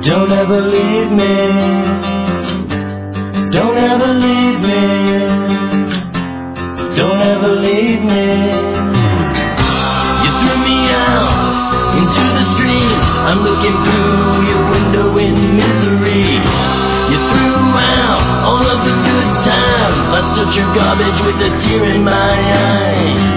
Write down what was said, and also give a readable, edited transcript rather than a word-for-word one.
Don't ever leave me. Don't ever leave me. Don't ever leave me. You threw me out into the street. I'm looking through your window in misery. You threw out all of the good times. I search your garbage with a tear in my eye.